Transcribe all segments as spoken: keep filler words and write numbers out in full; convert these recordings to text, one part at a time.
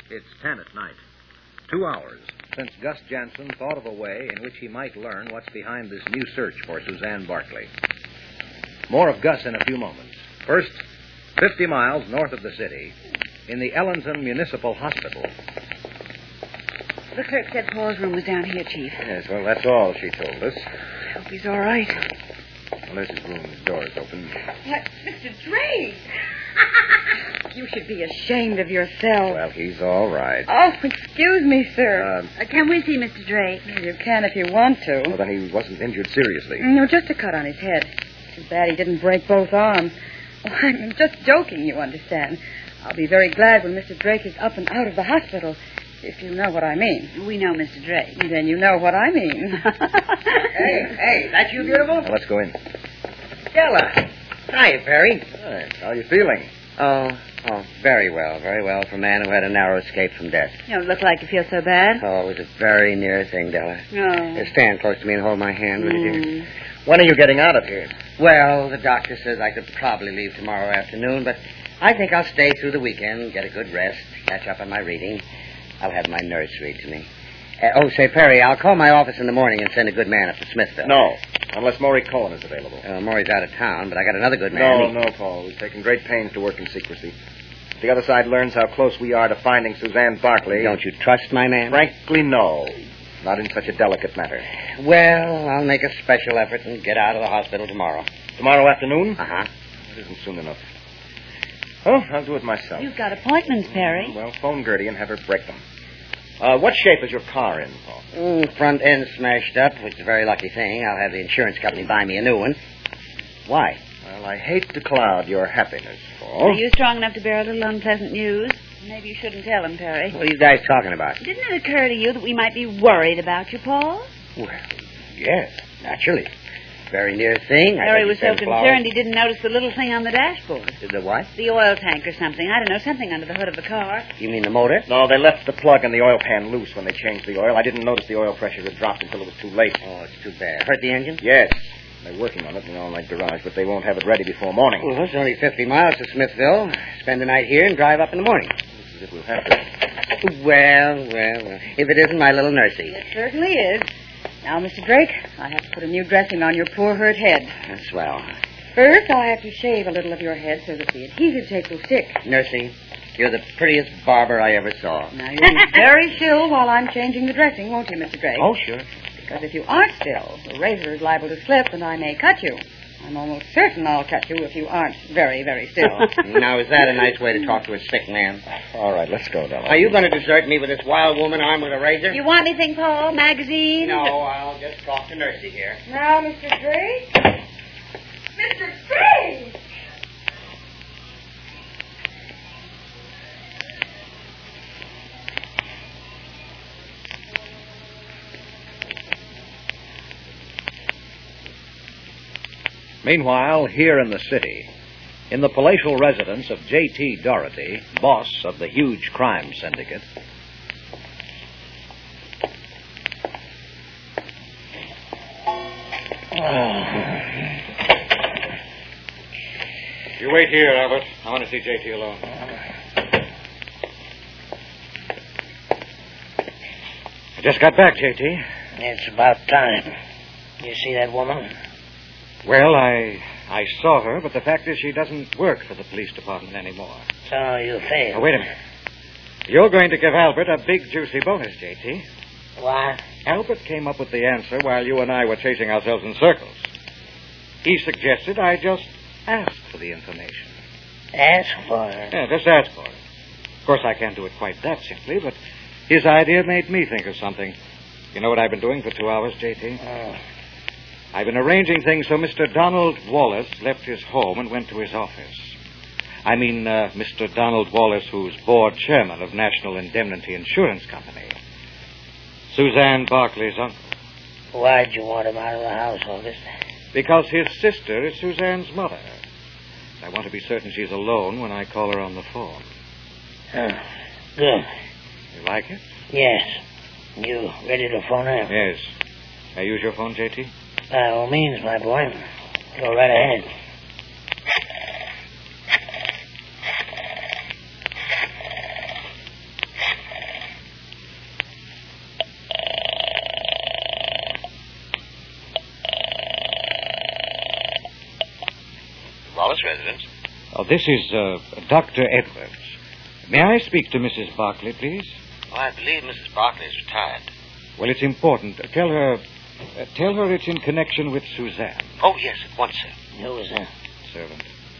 It's ten at night. Two hours since Gus Jansen thought of a way in which he might learn what's behind this new search for Suzanne Barkley. More of Gus in a few moments. First, fifty miles north of the city, in the Ellenton Municipal Hospital. The clerk said Paul's room was down here, Chief. Yes, well, that's all she told us. I hope he's all right. Well, there's his room. His door's open. What? Mister Drake! You should be ashamed of yourself. Well, he's all right. Oh, excuse me, sir. Uh, Uh, can we see Mister Drake? You can if you want to. Well, then he wasn't injured seriously. No, just a cut on his head. Too bad he didn't break both arms. Oh, I'm just joking, you understand. I'll be very glad when Mister Drake is up and out of the hospital, if you know what I mean. We know Mister Drake. Then you know what I mean. Hey, hey, that you, beautiful? Now, let's go in. Stella. Hi, Perry. Hi. How are you feeling? Oh, oh, very well, very well for a man who had a narrow escape from death. You don't look like you feel so bad. Oh, it was a very near thing, Della. No. Uh, Stand close to me and hold my hand, will you, dear? Mm. When are you getting out of here? Well, the doctor says I could probably leave tomorrow afternoon, but I think I'll stay through the weekend, get a good rest, catch up on my reading. I'll have my nurse read to me. Uh, oh, say, Perry, I'll call my office in the morning and send a good man up to Smithville. No, unless Maury Cohen is available. Uh, Maury's out of town, but I got another good man. No, no, Paul. We've taken great pains to work in secrecy. If the other side learns how close we are to finding Suzanne Barkley... Don't you trust my man? Frankly, no. Not in such a delicate matter. Well, I'll make a special effort and get out of the hospital tomorrow. Tomorrow afternoon? Uh-huh. It isn't soon enough. Oh, I'll do it myself. You've got appointments, Perry. Well, phone Gertie and have her break them. Uh, what shape is your car in, Paul? Mm, front end smashed up, which is a very lucky thing. I'll have the insurance company buy me a new one. Why? Well, I hate to cloud your happiness, Paul. Are you strong enough to bear a little unpleasant news? Maybe you shouldn't tell him, Perry. What are you guys talking about? Didn't it occur to you that we might be worried about you, Paul? Well, yes, naturally. Very near thing. I Perry thought was you so said flowers. concerned he didn't notice the little thing on the dashboard. The what? The oil tank or something. I don't know, something under the hood of the car. You mean the motor? No, they left the plug in the oil pan loose when they changed the oil. I didn't notice the oil pressure had dropped until it was too late. Oh, it's too bad. Hurt the engine? Yes. They're working on it in the all-night garage, but they won't have it ready before morning. Well, it's only fifty miles to Smithville. Spend the night here and drive up in the morning. This is if we'll have to. Well, well, well. If it isn't my little nursey. It certainly is. Now, Mister Drake, I have to put a new dressing on your poor hurt head. That's swell. First, I have to shave a little of your head so that the adhesive tape will stick. Nursey, you're the prettiest barber I ever saw. Now, you'll be very still while I'm changing the dressing, won't you, Mister Drake? Oh, sure. Because if you aren't still, the razor is liable to slip and I may cut you. I'm almost certain I'll cut you if you aren't very, very still. Now, is that a nice way to talk to a sick man? All right, let's go, Della. Are you going to desert me with this wild woman armed with a razor? You want anything, Paul? Magazine? No, I'll just talk to Nursey here. Now, Mister Drake? Mister Drake! Meanwhile, here in the city, in the palatial residence of J T Doherty, boss of the huge crime syndicate. You wait here, Albert. I want to see J T alone. I just got back, J T. It's about time. You see that woman? Well, I I saw her, but the fact is she doesn't work for the police department anymore. So you failed. Oh, wait a minute. You're going to give Albert a big, juicy bonus, J T. What? Albert came up with the answer while you and I were chasing ourselves in circles. He suggested I just ask for the information. Ask for it? Yeah, just ask for it. Of course, I can't do it quite that simply, but his idea made me think of something. You know what I've been doing for two hours, J T? Oh. I've been arranging things so Mister Donald Wallace left his home and went to his office. I mean, uh, Mister Donald Wallace, who's board chairman of National Indemnity Insurance Company. Suzanne Barkley's uncle. Why'd you want him out of the house, August? Because his sister is Suzanne's mother. I want to be certain she's alone when I call her on the phone. Oh, good. You like it? Yes. You ready to phone her? Yes. May I use your phone, J T? By all means, my boy. Go right ahead. Wallace residence. Oh, this is uh, Doctor Edwards. May I speak to Missus Barkley, please? Oh, I believe Missus Barkley is retired. Well, it's important. Uh, tell her... Uh, tell her it's in connection with Suzanne. Oh, yes, at once, sir. Who is that? Servant.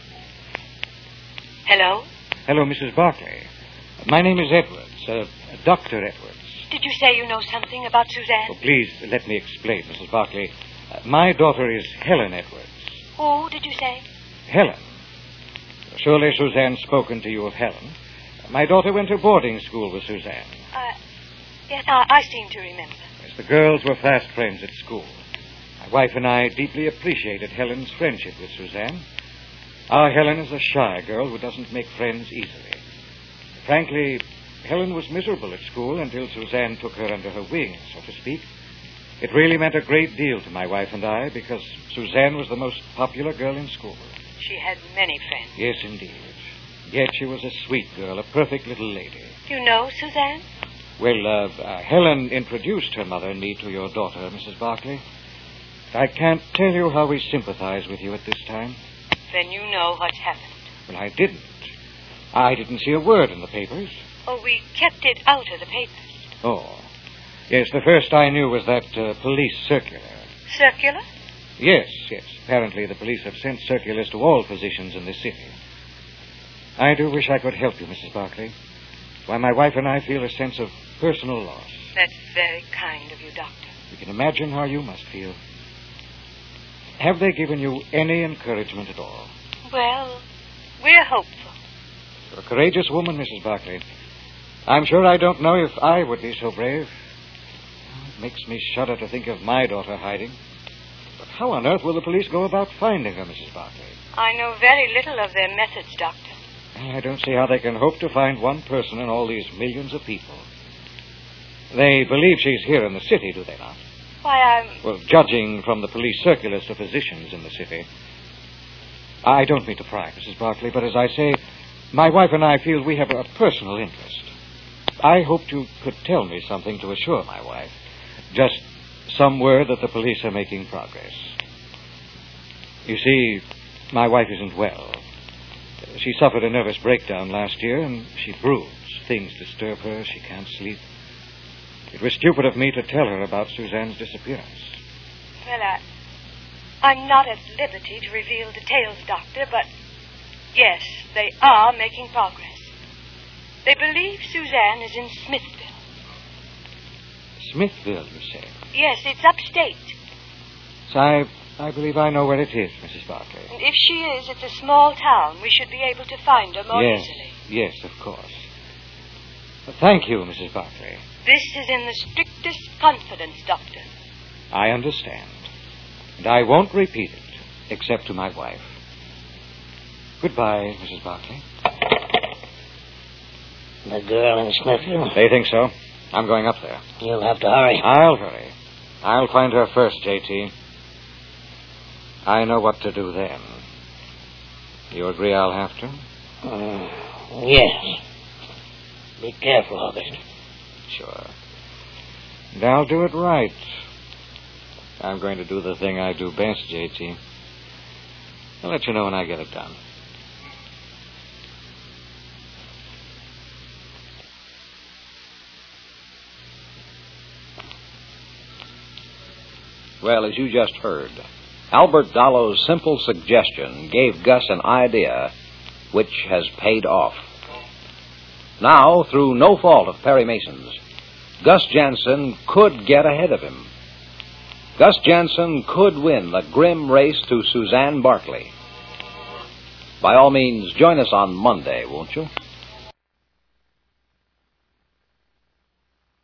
Hello? Hello, Missus Barkley. My name is Edwards, uh, Doctor Edwards. Did you say you know something about Suzanne? Oh, please, let me explain, Missus Barkley. Uh, my daughter is Helen Edwards. Who did you say? Helen. Surely Suzanne's spoken to you of Helen. My daughter went to boarding school with Suzanne. Uh, yes, I, I seem to remember. Yes, the girls were fast friends at school. My wife and I deeply appreciated Helen's friendship with Suzanne. Our Helen is a shy girl who doesn't make friends easily. Frankly, Helen was miserable at school until Suzanne took her under her wing, so to speak. It really meant a great deal to my wife and I because Suzanne was the most popular girl in school. She had many friends. Yes, indeed. Yet she was a sweet girl, a perfect little lady. You know Suzanne? Well, uh, uh, Helen introduced her mother and me to your daughter, Missus Barkley. I can't tell you how we sympathize with you at this time. Then you know what's happened. Well, I didn't. I didn't see a word in the papers. Oh, we kept it out of the papers. Oh. Yes, the first I knew was that uh, police circular. Circular? Yes, yes. Apparently the police have sent circulars to all physicians in this city. I do wish I could help you, Missus Barkley. Why, my wife and I feel a sense of personal loss. That's very kind of you, Doctor. You can imagine how you must feel. Have they given you any encouragement at all? Well, we're hopeful. You're a courageous woman, Missus Barkley. I'm sure I don't know if I would be so brave. It makes me shudder to think of my daughter hiding. But how on earth will the police go about finding her, Missus Barkley? I know very little of their methods, Doctor. I don't see how they can hope to find one person in all these millions of people. They believe she's here in the city, do they not? Why, I'm... Well, judging from the police circulars to physicians in the city. I don't mean to pry, Missus Barkley, but as I say, my wife and I feel we have a personal interest. I hoped you could tell me something to assure my wife. Just some word that the police are making progress. You see, my wife isn't well. She suffered a nervous breakdown last year, and she broods. Things disturb her. She can't sleep. It was stupid of me to tell her about Suzanne's disappearance. Well, I, I'm not at liberty to reveal details, Doctor, but yes, they are making progress. They believe Suzanne is in Smithville. Smithville, you say? Yes, it's upstate. So I, I believe I know where it is, Missus Barkley. And if she is, it's a small town. We should be able to find her more yes, easily. Yes, of course. Thank you, Missus Barkley. This is in the strictest confidence, Doctor. I understand. And I won't repeat it, except to my wife. Goodbye, Missus Barkley. The girl in Smithville? They think so. I'm going up there. You'll have to hurry. I'll hurry. I'll find her first, J T. I know what to do then. You agree I'll have to? Uh, yes. Be careful, August. Sure. And I'll do it right. I'm going to do the thing I do best, J T. I'll let you know when I get it done. Well, as you just heard, Albert Dallow's simple suggestion gave Gus an idea which has paid off. Now, through no fault of Perry Mason's, Gus Jansen could get ahead of him. Gus Jansen could win the grim race to Suzanne Barkley. By all means, join us on Monday, won't you?